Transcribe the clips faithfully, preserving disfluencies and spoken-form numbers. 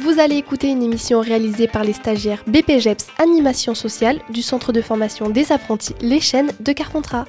Vous allez écouter une émission réalisée par les stagiaires B P G E P S Animation Sociale du Centre de formation des apprentis Les Chênes de Carpentras.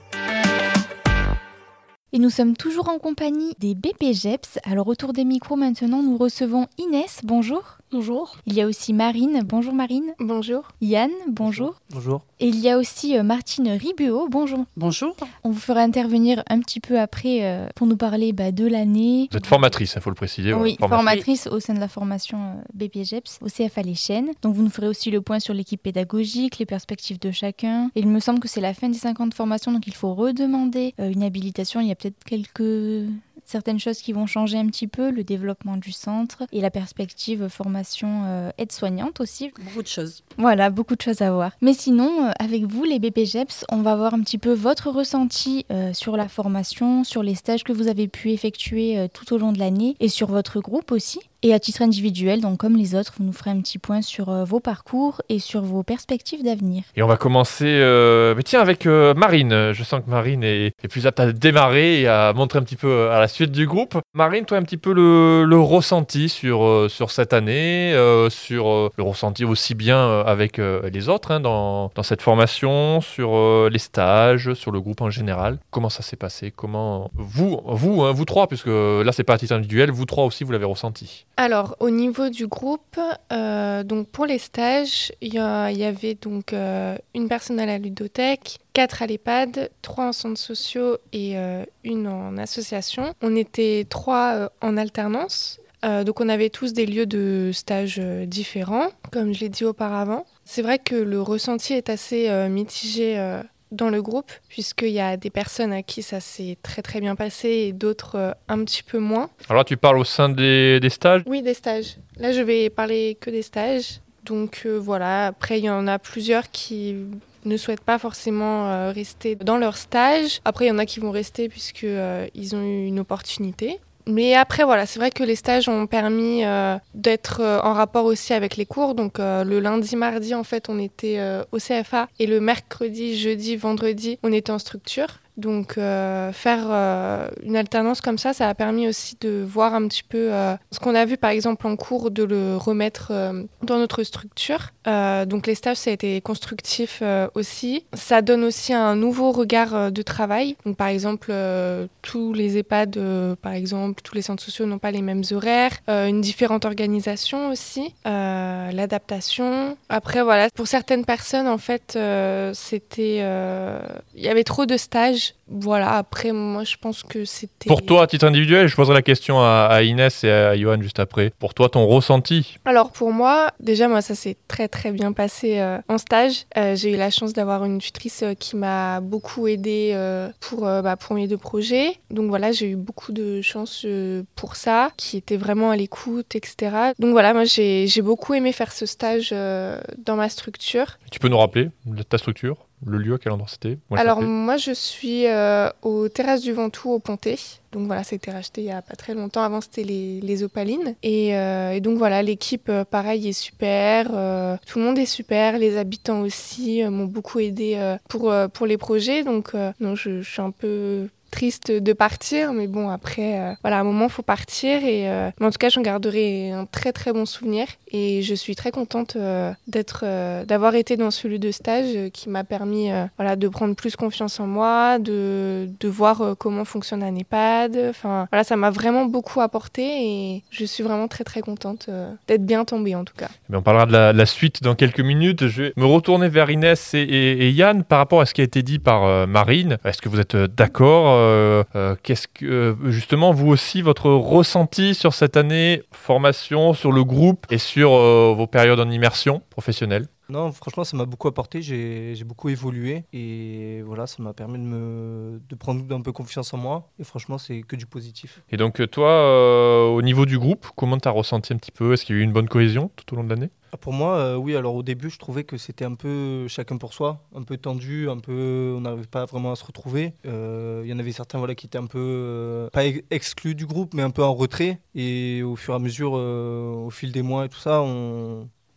Et nous sommes toujours en compagnie des B P G E P S. Alors autour des micros maintenant, nous recevons Inès, bonjour. Bonjour. Il y a aussi Marine, bonjour Marine. Bonjour. Yann, bonjour. Bonjour. Et il y a aussi euh, Martine Ribuot, bonjour. Bonjour. On vous fera intervenir un petit peu après euh, pour nous parler bah, de l'année. Vous êtes formatrice, il faut le préciser. Oui, voilà, formatrice au sein de la formation euh, B P G E P S au C F A Les Chênes. Donc vous nous ferez aussi le point sur l'équipe pédagogique, les perspectives de chacun. Et il me semble que c'est la fin des cinquante formations, donc il faut redemander euh, une habilitation. Il y a peut-être quelques... certaines choses qui vont changer un petit peu, le développement du centre et la perspective formation euh, aide-soignante aussi. Beaucoup de choses. Voilà, beaucoup de choses à voir. Mais sinon, euh, avec vous, les B P G E P S, on va voir un petit peu votre ressenti euh, sur la formation, sur les stages que vous avez pu effectuer euh, tout au long de l'année et sur votre groupe aussi. Et à titre individuel, donc comme les autres, vous nous ferez un petit point sur euh, vos parcours et sur vos perspectives d'avenir. Et on va commencer euh, mais tiens, avec euh, Marine. Je sens que Marine est, est plus apte à démarrer et à montrer un petit peu euh, à la suite du groupe. Marine, toi, un petit peu le, le ressenti sur, euh, sur cette année, euh, sur euh, le ressenti aussi bien euh, avec euh, les autres hein, dans, dans cette formation, sur euh, les stages, sur le groupe en général. Comment ça s'est passé? Comment vous, vous, hein, vous trois, puisque là, c'est pas à titre individuel, vous trois aussi, vous l'avez ressenti? Alors, au niveau du groupe, euh, donc pour les stages, il y, y avait donc euh, une personne à la ludothèque, quatre à l'EHPAD, trois en centres sociaux et euh, une en association. On était trois euh, en alternance. Euh, donc on avait tous des lieux de stage euh, différents, comme je l'ai dit auparavant. C'est vrai que le ressenti est assez euh, mitigé euh, dans le groupe, puisqu'il y a des personnes à qui ça s'est très très bien passé et d'autres euh, un petit peu moins. Alors là, tu parles au sein des, des stages? Oui, des stages. Là, je vais parler que des stages. Donc euh, voilà, après, il y en a plusieurs qui ne souhaitent pas forcément euh, rester dans leur stage. Après, il y en a qui vont rester puisqu'ils euh, ont eu une opportunité. Mais après, voilà, c'est vrai que les stages ont permis euh, d'être euh, en rapport aussi avec les cours. Donc, euh, le lundi, mardi, en fait, on était euh, au C F A. Et le mercredi, jeudi, vendredi, on était en structure. Donc, euh, faire euh, une alternance comme ça, ça a permis aussi de voir un petit peu euh, ce qu'on a vu, par exemple, en cours, de le remettre euh, dans notre structure. Euh, donc, les stages, ça a été constructif euh, aussi. Ça donne aussi un nouveau regard euh, de travail. Donc, par exemple, euh, tous les EHPAD, euh, par exemple, tous les centres sociaux n'ont pas les mêmes horaires. Euh, une différente organisation aussi. Euh, l'adaptation. Après, voilà, pour certaines personnes, en fait, euh, c'était... euh, il y avait trop de stages. Voilà, après, moi, je pense que c'était... Pour toi, à titre individuel, je poserai la question à, à Inès et à Johan juste après. Pour toi, ton ressenti? Alors, pour moi, déjà, moi, ça s'est très, très bien passé euh, en stage. Euh, j'ai eu la chance d'avoir une tutrice euh, qui m'a beaucoup aidée euh, pour, euh, bah, pour mes deux projets. Donc, voilà, j'ai eu beaucoup de chance euh, pour ça, qui était vraiment à l'écoute, et cetera. Donc, voilà, moi, j'ai, j'ai beaucoup aimé faire ce stage euh, dans ma structure. Tu peux nous rappeler ta structure? Le lieu, à quel endroit c'était? Moi, Alors moi je suis euh, aux Terrasses du Ventoux au Pontet. Donc voilà, ça a été racheté il n'y a pas très longtemps. Avant c'était les, les Opalines. Et, euh, et donc voilà, l'équipe euh, pareil est super. Euh, tout le monde est super. Les habitants aussi euh, m'ont beaucoup aidé euh, pour, euh, pour les projets. Donc euh, non, je, je suis un peu... triste de partir, mais bon, après, euh, voilà, à un moment, il faut partir. Et, euh, mais en tout cas, j'en garderai un très, très bon souvenir. Et je suis très contente euh, d'être, euh, d'avoir été dans ce lieu de stage euh, qui m'a permis euh, voilà, de prendre plus confiance en moi, de, de voir euh, comment fonctionne un EHPAD. Enfin, voilà, ça m'a vraiment beaucoup apporté et je suis vraiment très, très contente euh, d'être bien tombée, en tout cas. Mais on parlera de la, de la suite dans quelques minutes. Je vais me retourner vers Inès et, et, et Yann par rapport à ce qui a été dit par euh, Marine. Est-ce que vous êtes d'accord? Euh, euh, qu'est-ce que, euh, justement, vous aussi, votre ressenti sur cette année formation, sur le groupe et sur euh, vos périodes en immersion professionnelle? Non, franchement, ça m'a beaucoup apporté. J'ai, j'ai beaucoup évolué et voilà, ça m'a permis de, me, de prendre un peu confiance en moi. Et franchement, c'est que du positif. Et donc, toi, euh, au niveau du groupe, comment tu as ressenti un petit peu? Est-ce qu'il y a eu une bonne cohésion tout au long de l'année? Ah, pour moi, euh, oui. Alors au début, je trouvais que c'était un peu chacun pour soi, un peu tendu, un peu, on n'arrivait pas vraiment à se retrouver. Euh, Il y en avait certains, voilà, qui étaient un peu euh, pas ex- exclus du groupe, mais un peu en retrait. Et au fur et à mesure, euh, au fil des mois et tout ça, on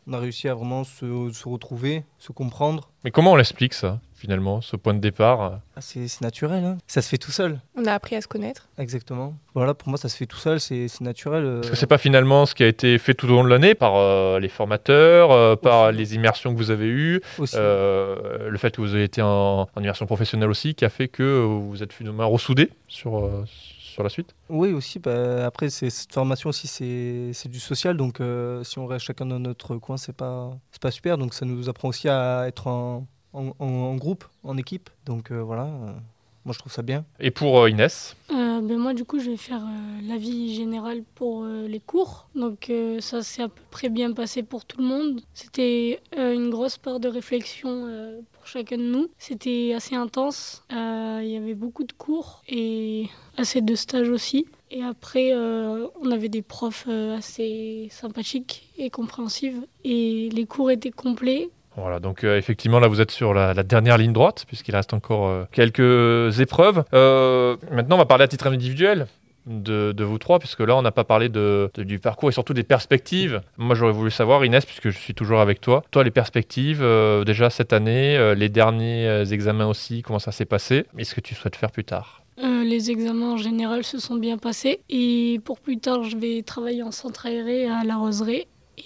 On a réussi à vraiment se, se retrouver, se comprendre. Mais comment on l'explique ça, finalement, ce point de départ? Ah, c'est, c'est naturel, hein. Ça se fait tout seul. On a appris à se connaître. Exactement. Voilà, pour moi, ça se fait tout seul, c'est, c'est naturel. euh. Parce que c'est pas finalement ce qui a été fait tout au long de l'année par euh, les formateurs, euh, par les immersions que vous avez eues, Aussi. euh, le fait que vous avez été en, en immersion professionnelle aussi, qui a fait que vous êtes finalement ressoudés sur, euh, sur la suite. Oui, aussi. Bah, après, c'est, cette formation aussi, c'est, c'est du social. Donc, euh, si on reste chacun dans notre coin, c'est pas, c'est pas super. Donc, ça nous apprend aussi à être en, en, en- en groupe, en équipe. Donc, euh, voilà. euh, moi, je trouve ça bien. Et pour euh, Inès, Euh, ben moi, du coup, je vais faire euh, l'avis général pour euh, les cours. Donc, euh, ça s'est à peu près bien passé pour tout le monde. C'était euh, une grosse part de réflexion euh, pour chacun de nous. C'était assez intense. Euh, Il y avait beaucoup de cours et assez de stages aussi. Et après, euh, on avait des profs euh, assez sympathiques et compréhensifs. Et les cours étaient complets. voilà, donc euh, effectivement là vous êtes sur la, la dernière ligne droite, puisqu'il reste encore euh, quelques épreuves. Euh, maintenant on va parler à titre individuel. De, de vous trois, puisque là on n'a pas parlé de, de- du parcours et surtout des perspectives. Moi j'aurais voulu savoir, Inès, puisque je suis toujours avec toi, toi les perspectives, euh, déjà cette année, euh, les derniers euh, examens aussi, comment ça s'est passé, et ce que tu souhaites faire plus tard. Euh, les examens en général se sont bien passés. Et pour plus tard, je vais travailler en centre aéré à La Roseraie.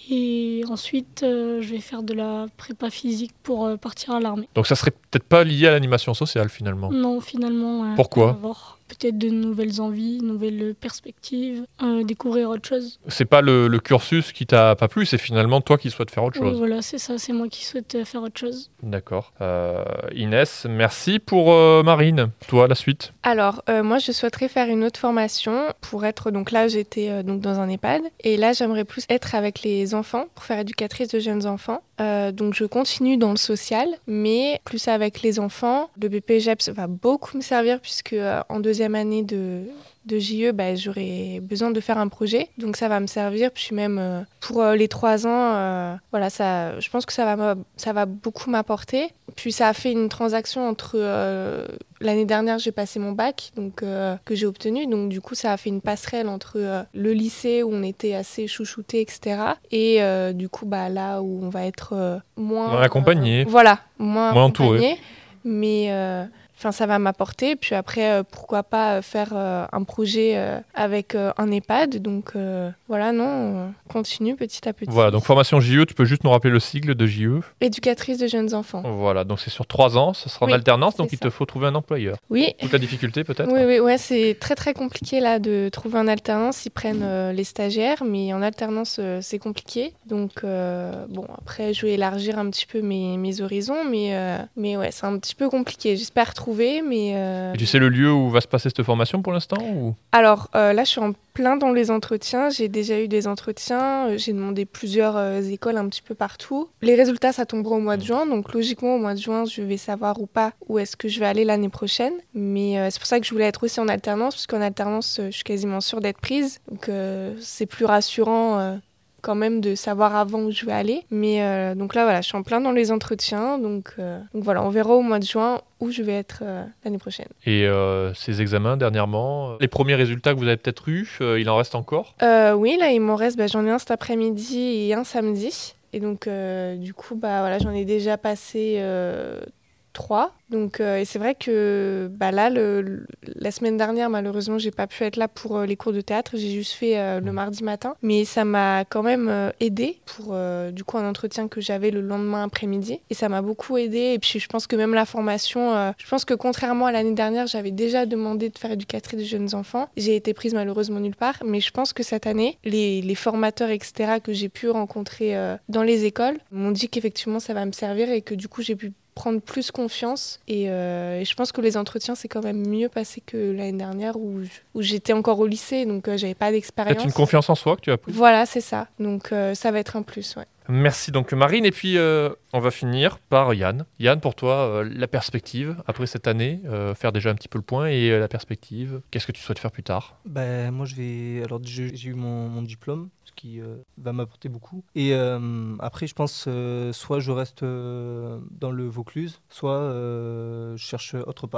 Et ensuite, euh, je vais faire de la prépa physique pour euh, partir à l'armée. Donc ça serait peut-être pas lié à l'animation sociale finalement. Non, finalement, euh, Pourquoi rien à voir. Peut-être de nouvelles envies, nouvelles perspectives, euh, découvrir autre chose. C'est pas le, le cursus qui t'a pas plu, c'est finalement toi qui souhaites faire autre Oui, chose. voilà, c'est ça, c'est moi qui souhaite euh, faire autre chose. D'accord. Euh, Inès, merci pour euh, Marine. Toi, la suite. Alors, euh, moi, je souhaiterais faire une autre formation pour être. Donc là, j'étais euh, donc dans un EHPAD. Et là, j'aimerais plus être avec les enfants pour faire éducatrice de jeunes enfants. Euh, donc, je continue dans le social, mais plus avec les enfants. Le B P G E P S va beaucoup me servir puisque euh, en deuxième année de. de J E, bah, j'aurai besoin de faire un projet. Donc ça va me servir. Puis même euh, pour euh, les trois ans, euh, voilà, ça, je pense que ça va, me- ça va beaucoup m'apporter. Puis ça a fait une transaction entre... euh, l'année dernière, j'ai passé mon bac, donc, euh, que j'ai obtenu. Donc du coup, ça a fait une passerelle entre euh, le lycée où on était assez chouchoutés, et cetera. Et euh, du coup, bah, là où on va être euh, moins... Moins accompagné. euh, voilà, moins, Moins entouré. accompagné. Mais... euh, Enfin, ça va m'apporter. Puis après, euh, pourquoi pas euh, faire euh, un projet euh, avec euh, un EHPAD. Donc euh, voilà, non, euh, continue petit à petit. Voilà, donc formation J E, tu peux juste nous rappeler le sigle de J E. Éducatrice de jeunes enfants. Voilà, donc c'est sur trois ans, ce sera en Oui, alternance, donc c'est il te ça. faut trouver un employeur. Oui. Toute la difficulté peut-être. Oui, oui, ouais, c'est très très compliqué là de trouver un alternance. Ils prennent euh, les stagiaires, mais en alternance euh, c'est compliqué. Donc euh, bon, après je vais élargir un petit peu mes, mes horizons, mais euh, mais ouais, c'est un petit peu compliqué. J'espère trouver, mais euh, Et tu sais le lieu où va se passer cette formation pour l'instant ou... alors euh, là, je suis en plein dans les entretiens. J'ai déjà eu des entretiens. euh, J'ai demandé plusieurs euh, écoles un petit peu partout. Les résultats, ça tombera au mois de juin. Donc logiquement, au mois de juin, je vais savoir ou pas où est-ce que je vais aller l'année prochaine. Mais euh, c'est pour ça que je voulais être aussi en alternance, parce qu'en alternance, euh, je suis quasiment sûre d'être prise. Donc euh, c'est plus rassurant euh, quand même de savoir avant où je vais aller. Mais euh, donc là, voilà, je suis en plein dans les entretiens. Donc, euh, donc voilà, on verra au mois de juin où je vais être euh, l'année prochaine. Et euh, ces examens dernièrement, euh, les premiers résultats que vous avez peut-être eus, euh, il en reste encore? Euh, oui, là, il m'en reste, bah, j'en ai un cet après-midi et un samedi. Et donc, euh, du coup, bah, voilà, j'en ai déjà passé euh, trois. Donc, euh, et c'est vrai que bah, là, le, le- la semaine dernière, malheureusement, j'ai pas pu être là pour euh, les cours de théâtre. J'ai juste fait euh, le mardi matin. Mais ça m'a quand même euh, aidé pour, euh, du coup, un entretien que j'avais le lendemain après-midi. Et ça m'a beaucoup aidé. Et puis, je pense que même la formation, euh, je pense que contrairement à l'année dernière, j'avais déjà demandé de faire éducatrice de jeunes enfants. J'ai été prise malheureusement nulle part. Mais je pense que cette année, les, les formateurs, et cetera, que j'ai pu rencontrer euh, dans les écoles m'ont dit qu'effectivement, ça va me servir et que du coup, j'ai pu prendre plus confiance et, euh, et je pense que les entretiens c'est quand même mieux passé que l'année dernière où, je- où j'étais encore au lycée donc euh, j'avais pas d'expérience. Peut-être une confiance en soi que tu as pris. Voilà, c'est ça. Donc euh, ça va être un plus, ouais. Merci donc Marine. Et puis euh, on va finir par Yann. Yann, pour toi, euh, la perspective après cette année, euh, faire déjà un petit peu le point et euh, la perspective, qu'est-ce que tu souhaites faire plus tard? Ben, moi, je vais. Alors, j'ai j'ai eu mon, mon diplôme, ce qui euh, va m'apporter beaucoup. Et euh, après, je pense euh, soit je reste euh, dans le Vaucluse, soit euh, je cherche autre part,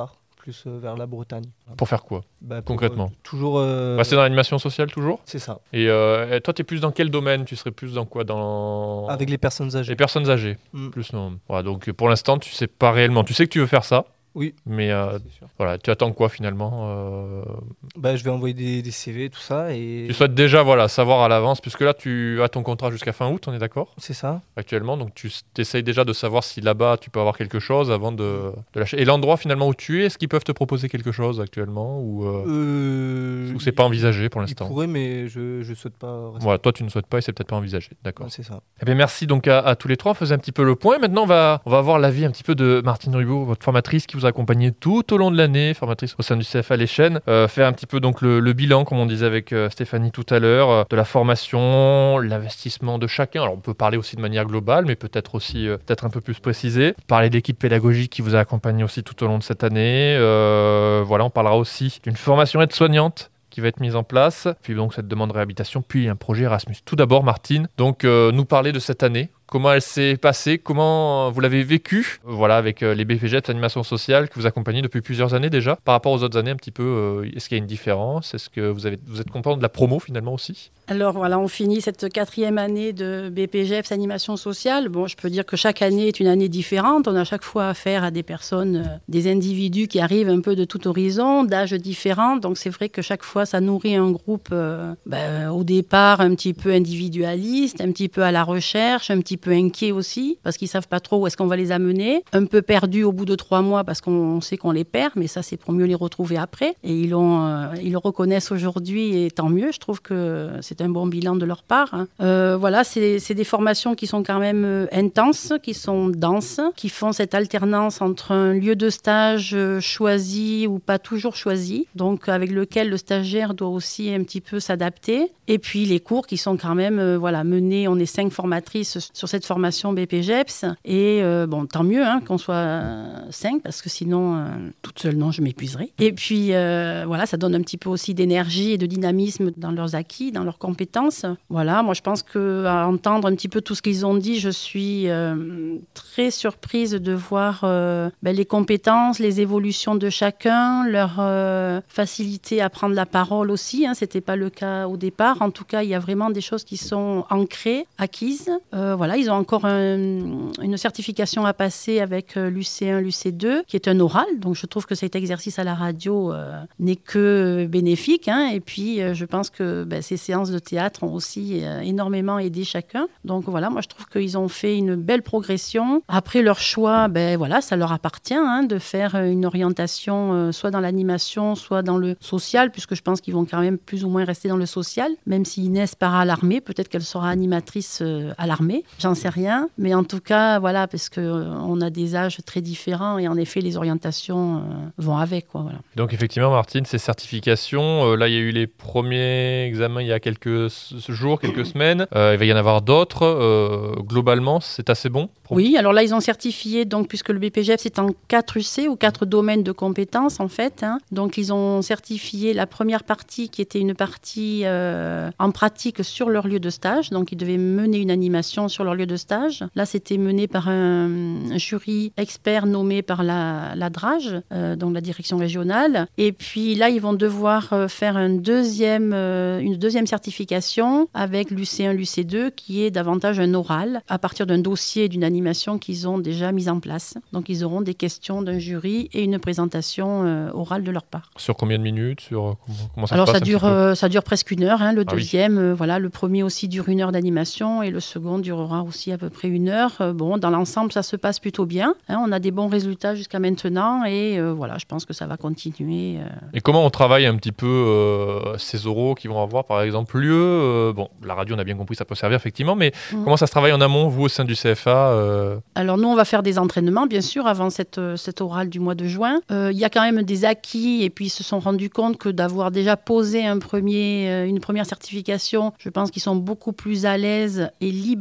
plus euh, vers la Bretagne. Voilà. Pour faire quoi Bah, pour, concrètement euh, Toujours. Euh, Rester dans l'animation sociale toujours. C'est ça. Et euh, toi, tu es plus dans quel domaine? Tu serais plus dans quoi? Dans... Avec les personnes âgées. Les personnes âgées. Mm. Plus non. Voilà, donc pour l'instant, tu sais pas réellement. Tu sais que tu veux faire ça. Oui. Mais euh, voilà, tu attends quoi finalement euh... bah, Je vais envoyer des, des C V, tout ça. Et... Tu souhaites déjà voilà, savoir à l'avance, puisque là tu as ton contrat jusqu'à fin août, on est d'accord? C'est ça. Actuellement, donc tu essayes déjà de savoir si là-bas tu peux avoir quelque chose avant de, de lâcher. Et l'endroit finalement où tu es, est-ce qu'ils peuvent te proposer quelque chose actuellement ou, euh... Euh... ou c'est pas envisagé pour l'instant? Ils pourraient, mais je ne souhaite pas. Rester. Voilà, toi tu ne souhaites pas et c'est peut-être pas envisagé, d'accord. Ouais, c'est ça. Eh bien, merci donc à, à tous les trois, on faisait un petit peu le point. Maintenant, on va, on va voir l'avis un petit peu de Martine Rubaud, votre formatrice qui vous a accompagné tout au long de l'année, formatrice au sein du C F A Les Chênes, euh, faire un petit peu donc le, le bilan, comme on disait avec euh, Stéphanie tout à l'heure, euh, de la formation, l'investissement de chacun. Alors, on peut parler aussi de manière globale, mais peut-être aussi euh, peut-être un peu plus précisé. Parler de l'équipe pédagogique qui vous a accompagné aussi tout au long de cette année. Euh, voilà, on parlera aussi d'une formation aide-soignante qui va être mise en place, puis donc cette demande de réhabilitation, puis un projet Erasmus. Tout d'abord, Martine, donc euh, nous parler de cette année. Comment elle s'est passée? Comment vous l'avez vécue? Voilà, avec euh, les B P J E P S Animation Sociale que vous accompagnez depuis plusieurs années déjà. Par rapport aux autres années, un petit peu, euh, est-ce qu'il y a une différence? Est-ce que vous, avez, vous êtes content de la promo finalement aussi? Alors voilà, on finit cette quatrième année de B P J E P S Animation Sociale. Bon, je peux dire que chaque année est une année différente. On a chaque fois affaire à des personnes, euh, des individus qui arrivent un peu de tout horizon, d'âges différents. Donc c'est vrai que chaque fois, ça nourrit un groupe euh, ben, au départ un petit peu individualiste, un petit peu à la recherche, un petit peu inquiet aussi, parce qu'ils ne savent pas trop où est-ce qu'on va les amener. Un peu perdus au bout de trois mois parce qu'on sait qu'on les perd, mais ça c'est pour mieux les retrouver après. Et ils, ont, euh, ils le reconnaissent aujourd'hui et tant mieux. Je trouve que c'est un bon bilan de leur part. Hein. Euh, voilà, c'est, c'est des formations qui sont quand même euh, intenses, qui sont denses, qui font cette alternance entre un lieu de stage euh, choisi ou pas toujours choisi, donc avec lequel le stagiaire doit aussi un petit peu s'adapter. Et puis les cours qui sont quand même euh, voilà, menés, on est cinq formatrices sur cette formation B P J E P S. Et euh, bon, tant mieux hein, qu'on soit euh, cinq, parce que sinon, euh, toute seule, non, je m'épuiserai. Et puis euh, voilà, ça donne un petit peu aussi d'énergie et de dynamisme dans leurs acquis, dans leurs compétences. Voilà, moi je pense qu'à entendre un petit peu tout ce qu'ils ont dit, je suis euh, très surprise de voir euh, ben, les compétences, les évolutions de chacun, leur euh, facilité à prendre la parole aussi. Hein, c'était pas le cas au départ. En tout cas, il y a vraiment des choses qui sont ancrées, acquises. Euh, voilà, ils ont encore un, une certification à passer avec l'U C un, l'U C deux, qui est un oral. Donc, je trouve que cet exercice à la radio euh, n'est que bénéfique. Hein. Et puis, euh, je pense que ben, ces séances de théâtre ont aussi euh, énormément aidé chacun. Donc, voilà, moi, je trouve qu'ils ont fait une belle progression. Après leur choix, ben, voilà, ça leur appartient hein, de faire une orientation euh, soit dans l'animation, soit dans le social, puisque je pense qu'ils vont quand même plus ou moins rester dans le social, même si Inès part à l'armée. Peut-être qu'elle sera animatrice euh, à l'armée. J'en sais rien, mais en tout cas, voilà, parce qu'on euh, a des âges très différents et en effet, les orientations euh, vont avec. Quoi, voilà. Donc effectivement, Martine, ces certifications, euh, là, il y a eu les premiers examens il y a quelques jours, quelques semaines. Euh, il va y en avoir d'autres. Euh, globalement, c'est assez bon pour... Oui, alors là, ils ont certifié, donc, puisque le B P J E P S c'est en quatre U C ou quatre domaines de compétences, en fait. Hein. Donc, ils ont certifié la première partie qui était une partie euh, en pratique sur leur lieu de stage. Donc, ils devaient mener une animation sur leur lieu de stage. Là, c'était mené par un, un jury expert nommé par la, la DRAGE, euh, donc la direction régionale. Et puis là, ils vont devoir euh, faire un deuxième, euh, une deuxième certification avec l'U C un, l'U C deux, qui est davantage un oral, à partir d'un dossier et d'une animation qu'ils ont déjà mis en place. Donc, ils auront des questions d'un jury et une présentation euh, orale de leur part. Sur combien de minutes? Sur comment, comment ça Alors, se passe ça dure, euh, ça dure presque une heure. Hein, le ah deuxième, oui. euh, voilà, le premier aussi dure une heure d'animation et le second durera aussi à peu près une heure. Euh, bon, dans l'ensemble, ça se passe plutôt bien. Hein, on a des bons résultats jusqu'à maintenant et euh, voilà, je pense que ça va continuer. Euh. Et comment on travaille un petit peu euh, ces oraux qui vont avoir, par exemple, lieu euh, Bon, la radio, on a bien compris, ça peut servir effectivement, mais mmh. comment ça se travaille en amont, vous, au sein du C F A euh... Alors, nous, on va faire des entraînements, bien sûr, avant cette, cette orale du mois de juin. Euh, il y a quand même des acquis et puis ils se sont rendus compte que d'avoir déjà posé un premier, une première certification, je pense qu'ils sont beaucoup plus à l'aise et libérés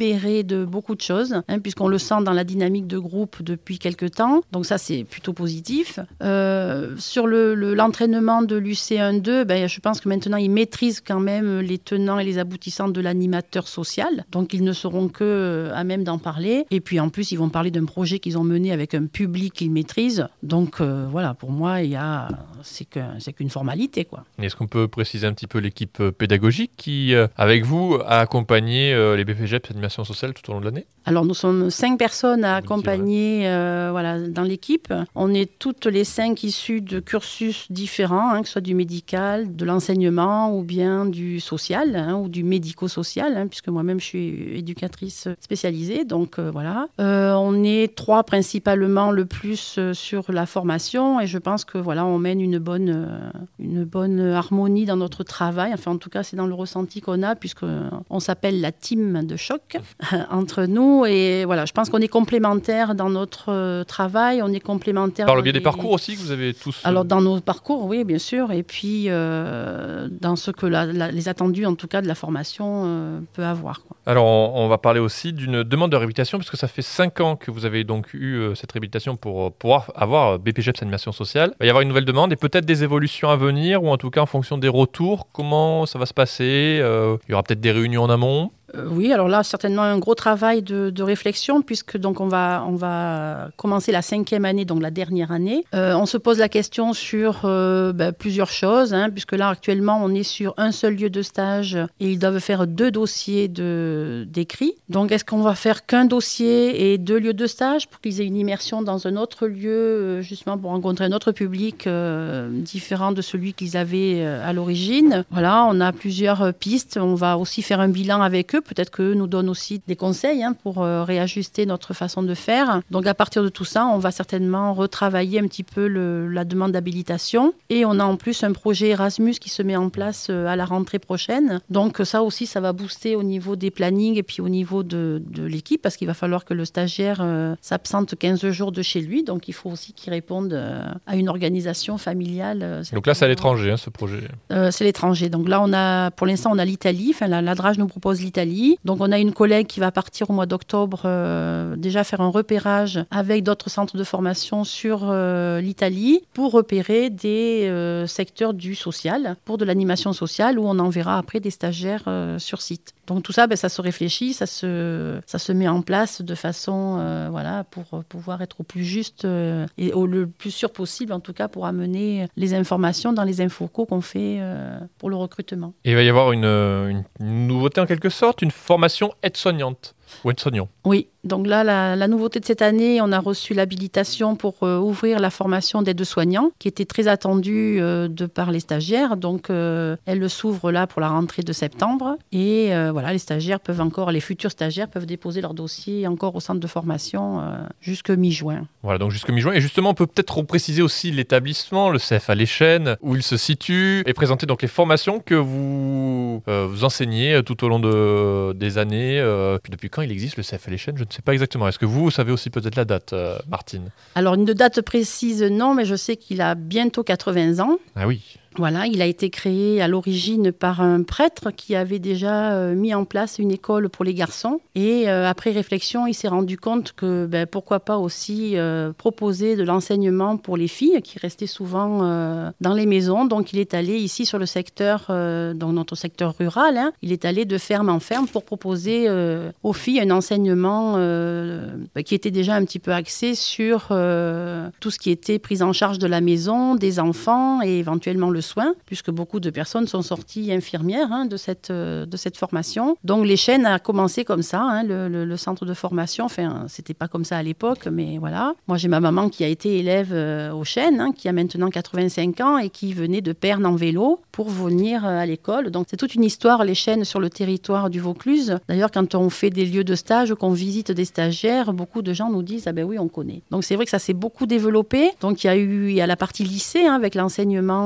de beaucoup de choses, hein, puisqu'on le sent dans la dynamique de groupe depuis quelques temps. Donc ça, c'est plutôt positif. Euh, sur le, le, l'entraînement de l'U C un deux, ben, je pense que maintenant, ils maîtrisent quand même les tenants et les aboutissants de l'animateur social. Donc, ils ne seront que à même d'en parler. Et puis, en plus, ils vont parler d'un projet qu'ils ont mené avec un public qu'ils maîtrisent. Donc, euh, voilà, pour moi, il y a... c'est, que, c'est qu'une formalité, quoi. Est-ce qu'on peut préciser un petit peu l'équipe pédagogique qui, euh, avec vous, a accompagné euh, les B P G E P S Animation Sociale tout au long de l'année ? Alors, nous sommes cinq personnes à accompagner euh, voilà, dans l'équipe. On est toutes les cinq issues de cursus différents, hein, que ce soit du médical, de l'enseignement ou bien du social, hein, ou du médico-social, hein, puisque moi-même, je suis éducatrice spécialisée. Donc, euh, voilà. Euh, on est trois principalement le plus euh, sur la formation et je pense que voilà, on mène une bonne, euh, une bonne harmonie dans notre travail. Enfin, en tout cas, c'est dans le ressenti qu'on a, puisqu'on s'appelle la team de choc entre nous. Et voilà, je pense qu'on est complémentaires dans notre euh, travail, on est complémentaires... Par le biais des... des parcours aussi que vous avez tous... Alors, dans nos parcours, oui, bien sûr. Et puis, euh, dans ce que la, la, les attendus, en tout cas, de la formation euh, peut avoir, quoi. Alors, on, on va parler aussi d'une demande de réhabilitation, puisque ça fait cinq ans que vous avez donc eu euh, cette réhabilitation pour pouvoir avoir B P G E P S Animation Sociale. Il va y avoir une nouvelle demande et peut-être des évolutions à venir, ou en tout cas en fonction des retours. Comment ça va se passer ? euh, Il y aura peut-être des réunions en amont ? Euh, oui, alors là, certainement un gros travail de, de réflexion, puisque donc on va, on va commencer la cinquième année, donc la dernière année. Euh, on se pose la question sur euh, ben, plusieurs choses, hein, puisque là, actuellement, on est sur un seul lieu de stage et ils doivent faire deux dossiers de, d'écrit. Donc, est-ce qu'on va faire qu'un dossier et deux lieux de stage pour qu'ils aient une immersion dans un autre lieu, justement pour rencontrer un autre public euh, différent de celui qu'ils avaient euh, à l'origine ? Voilà, on a plusieurs pistes. On va aussi faire un bilan avec eux. Peut-être qu'eux nous donnent aussi des conseils, hein, pour euh, réajuster notre façon de faire. Donc, à partir de tout ça, on va certainement retravailler un petit peu le, la demande d'habilitation. Et on a en plus un projet Erasmus qui se met en place euh, à la rentrée prochaine. Donc, ça aussi, ça va booster au niveau des plannings et puis au niveau de, de l'équipe, parce qu'il va falloir que le stagiaire euh, s'absente quinze jours de chez lui. Donc, il faut aussi qu'il réponde euh, à une organisation familiale. Euh, Donc là, c'est à l'étranger, hein, ce projet. Euh, c'est l'étranger. Donc là, on a, pour l'instant, on a l'Italie. Enfin, la, la Drage nous propose l'Italie. Donc, on a une collègue qui va partir au mois d'octobre euh, déjà faire un repérage avec d'autres centres de formation sur euh, l'Italie pour repérer des euh, secteurs du social, pour de l'animation sociale, où on enverra après des stagiaires euh, sur site. Donc, tout ça, ben, ça se réfléchit, ça se, ça se met en place de façon euh, voilà, pour pouvoir être au plus juste euh, et au le plus sûr possible, en tout cas, pour amener les informations dans les infocos qu'on fait euh, pour le recrutement. Et il va y avoir une, une, une nouveauté en quelque sorte, une formation aide-soignante ou aide-soignant. Oui, donc là, la, la nouveauté de cette année, on a reçu l'habilitation pour euh, ouvrir la formation d'aide-soignant, qui était très attendue euh, de par les stagiaires. Donc, euh, elle s'ouvre là pour la rentrée de septembre. Et euh, voilà, les stagiaires peuvent encore, les futurs stagiaires peuvent déposer leur dossier encore au centre de formation euh, jusque mi-juin. Voilà, donc jusque mi-juin. Et justement, on peut peut-être préciser aussi l'établissement, le C F A Les Chênes, où il se situe, et présenter donc les formations que vous, euh, vous enseignez tout au long de, des années. Euh, puis depuis quand il existe le C F A Les Chênes ? Je ne sais pas exactement. Est-ce que vous, vous savez aussi peut-être la date, euh, Martine ? Alors, une date précise, non, mais je sais qu'il a bientôt quatre-vingts ans. Ah oui. Voilà, il a été créé à l'origine par un prêtre qui avait déjà euh, mis en place une école pour les garçons. Et euh, après réflexion, il s'est rendu compte que ben, pourquoi pas aussi euh, proposer de l'enseignement pour les filles qui restaient souvent euh, dans les maisons. Donc il est allé ici sur le secteur, euh, dans notre secteur rural, hein, il est allé de ferme en ferme pour proposer euh, aux filles un enseignement euh, qui était déjà un petit peu axé sur euh, tout ce qui était prise en charge de la maison, des enfants et éventuellement le soins, puisque beaucoup de personnes sont sorties infirmières, hein, de, cette, euh, de cette formation. Donc les Chênes a commencé comme ça, hein, le, le, le centre de formation. Enfin, c'était pas comme ça à l'époque, mais voilà. Moi, j'ai ma maman qui a été élève euh, aux Chênes, hein, qui a maintenant quatre-vingt-cinq ans et qui venait de Perne en vélo pour venir euh, à l'école. Donc c'est toute une histoire, les Chênes, sur le territoire du Vaucluse. D'ailleurs, quand on fait des lieux de stage, qu'on visite des stagiaires, beaucoup de gens nous disent « Ah ben oui, on connaît ». Donc c'est vrai que ça s'est beaucoup développé. Donc il y a eu il y a la partie lycée, hein, avec l'enseignement euh, traditionnel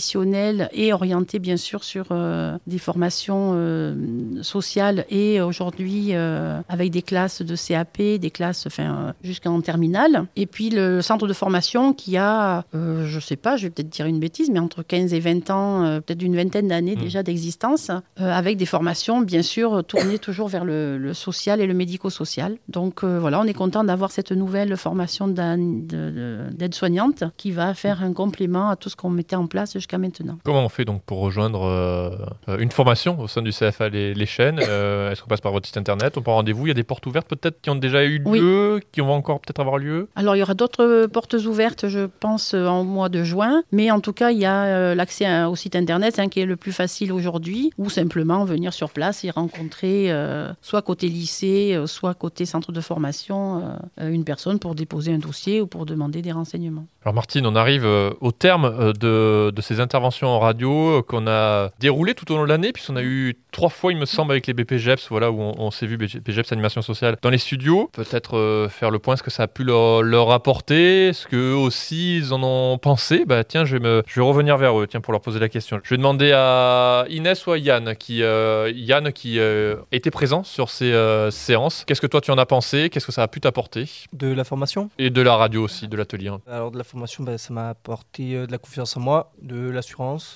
traditionnelle et orientée bien sûr sur euh, des formations euh, sociales et aujourd'hui euh, avec des classes de C A P, des classes enfin, euh, jusqu'en terminale. Et puis le centre de formation qui a, euh, je ne sais pas, je vais peut-être dire une bêtise, mais entre quinze et vingt ans, euh, peut-être une vingtaine d'années mmh. déjà d'existence, euh, avec des formations bien sûr tournées toujours vers le, le social et le médico-social. Donc euh, voilà, on est content d'avoir cette nouvelle formation d'aide-soignante qui va faire un complément à tout ce qu'on mettait en place jusqu'à maintenant. Comment on fait donc pour rejoindre euh, une formation au sein du C F A Les, les Chênes euh, Est-ce qu'on passe par votre site internet? On prend rendez-vous? Il y a des portes ouvertes peut-être qui ont déjà eu lieu, oui. qui vont encore peut-être avoir lieu? Alors il y aura d'autres portes ouvertes, je pense, en mois de juin. Mais en tout cas, il y a euh, l'accès à, au site internet hein, qui est le plus facile aujourd'hui, ou simplement venir sur place et rencontrer euh, soit côté lycée, euh, soit côté centre de formation, euh, une personne pour déposer un dossier ou pour demander des renseignements. Alors Martine, on arrive euh, au terme euh, de, de ces interventions en radio euh, qu'on a déroulées tout au long de l'année, puisqu'on a eu trois fois, il me semble, avec les B P G E P S, voilà, où on, on s'est vu B P G E P S Animation Sociale dans les studios. Peut-être euh, faire le point, ce que ça a pu leur, leur apporter, ce qu'eux aussi, ils en ont pensé. Bah tiens, je vais, me, je vais revenir vers eux, tiens, pour leur poser la question. Je vais demander à Inès ou à Yann, qui, euh, Yann, qui euh, était présent sur ces euh, séances. Qu'est-ce que toi, tu en as pensé? Qu'est-ce que ça a pu t'apporter? De la formation? Et de la radio aussi, de l'atelier. Alors de la formation, bah, ça m'a apporté euh, de la confiance en moi, de l'assurance,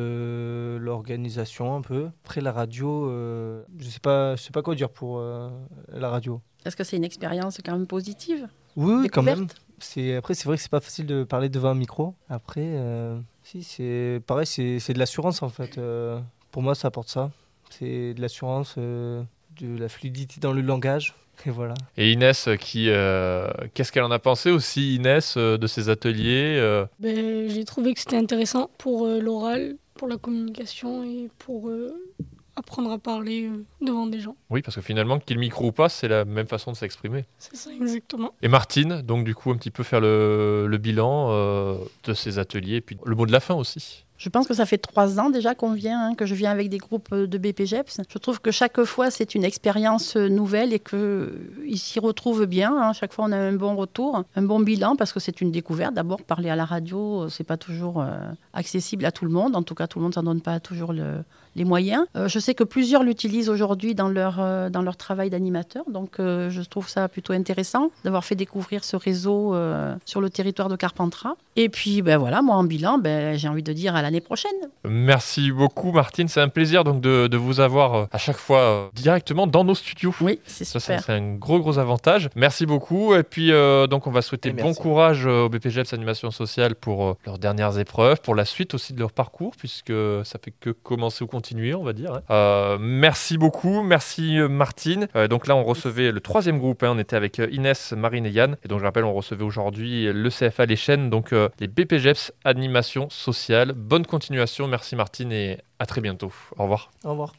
de l'organisation un peu. Après la radio, euh, je sais pas, je sais pas quoi dire pour euh, la radio. Est-ce que c'est une expérience quand même positive? Oui, oui quand même. C'est, après, c'est vrai que c'est pas facile de parler devant un micro. Après, euh, si, c'est pareil, c'est, c'est de l'assurance en fait. Euh, pour moi, ça apporte ça. C'est de l'assurance, euh, de la fluidité dans le langage. Et voilà. Et Inès, qui, euh, qu'est-ce qu'elle en a pensé aussi, Inès, euh, de ces ateliers euh... ben, J'ai trouvé que c'était intéressant pour euh, l'oral, pour la communication et pour euh, apprendre à parler euh, devant des gens. Oui, parce que finalement, qu'il y ait le micro ou pas, c'est la même façon de s'exprimer. C'est ça, exactement. Et Martine, donc du coup, un petit peu faire le, le bilan euh, de ces ateliers, et puis le mot de la fin aussi. Je pense que ça fait trois ans déjà qu'on vient, hein, que je viens avec des groupes de B P G E P S. Je trouve que chaque fois, c'est une expérience nouvelle et qu'ils s'y retrouvent bien. Hein. Chaque fois, on a un bon retour, un bon bilan, parce que c'est une découverte. D'abord, parler à la radio, c'est pas toujours euh, accessible à tout le monde. En tout cas, tout le monde ne s'en donne pas toujours le, les moyens. Euh, je sais que plusieurs l'utilisent aujourd'hui dans leur, euh, dans leur travail d'animateur. Donc, euh, je trouve ça plutôt intéressant d'avoir fait découvrir ce réseau euh, sur le territoire de Carpentras. Et puis, ben voilà, moi, en bilan, ben, j'ai envie de dire à la l'année prochaine. Merci beaucoup Martine, c'est un plaisir donc de, de vous avoir euh, à chaque fois euh, directement dans nos studios. Oui, c'est super. Ça, c'est un gros gros avantage. Merci beaucoup et puis euh, donc on va souhaiter bon courage euh, au B P G E P S Animation Sociale pour euh, leurs dernières épreuves, pour la suite aussi de leur parcours puisque ça fait que commencer ou continuer on va dire. Hein. Euh, merci beaucoup, merci euh, Martine. Euh, donc là on recevait le troisième groupe, hein. On était avec euh, Inès, Marine et Yann et donc je rappelle on recevait aujourd'hui le C F A Les Chênes, donc euh, les B P G E P S Animation Sociale. Bonne continuation, merci Martine et à très bientôt. Au revoir. Au revoir.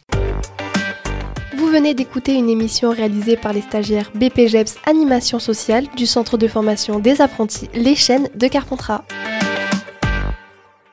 Vous venez d'écouter une émission réalisée par les stagiaires B P G E P S Animation Sociale du Centre de formation des apprentis Les Chênes de Carpentras.